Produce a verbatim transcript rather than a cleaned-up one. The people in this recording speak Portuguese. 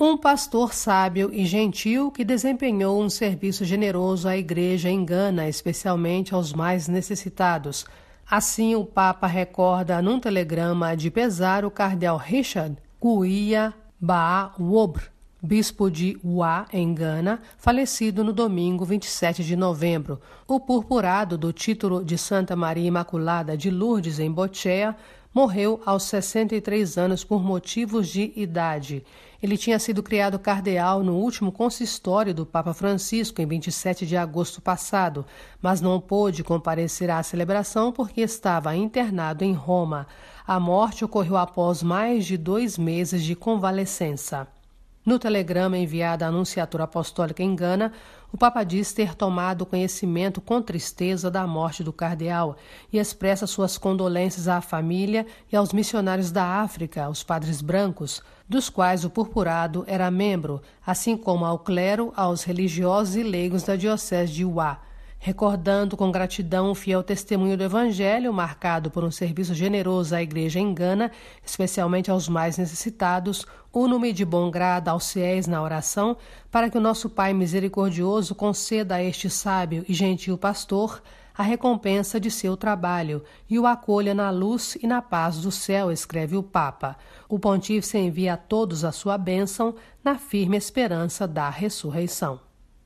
Um pastor sábio e gentil que desempenhou um serviço generoso à igreja em Gana, especialmente aos mais necessitados. Assim, o Papa recorda num telegrama de pesar o cardeal Richard Guia Baa Wobr, bispo de Wa, em Gana, falecido no domingo vinte e sete de novembro. O purpurado do título de Santa Maria Imaculada de Lourdes, em Bochea, morreu aos sessenta e três anos por motivos de idade. Ele tinha sido criado cardeal no último consistório do Papa Francisco, em vinte e sete de agosto passado, mas não pôde comparecer à celebração porque estava internado em Roma. A morte ocorreu após mais de dois meses de convalescença. No telegrama enviado à Anunciatura Apostólica em Gana, o Papa diz ter tomado conhecimento com tristeza da morte do cardeal e expressa suas condolências à família e aos missionários da África, os padres brancos, dos quais o purpurado era membro, assim como ao clero, aos religiosos e leigos da Diocese de Wa, recordando com gratidão o fiel testemunho do Evangelho, marcado por um serviço generoso à Igreja em Gana, especialmente aos mais necessitados, une-me de bom grado aos fiéis na oração, para que o nosso Pai misericordioso conceda a este sábio e gentil pastor a recompensa de seu trabalho e o acolha na luz e na paz do céu, escreve o Papa. O pontífice envia a todos a sua bênção na firme esperança da ressurreição.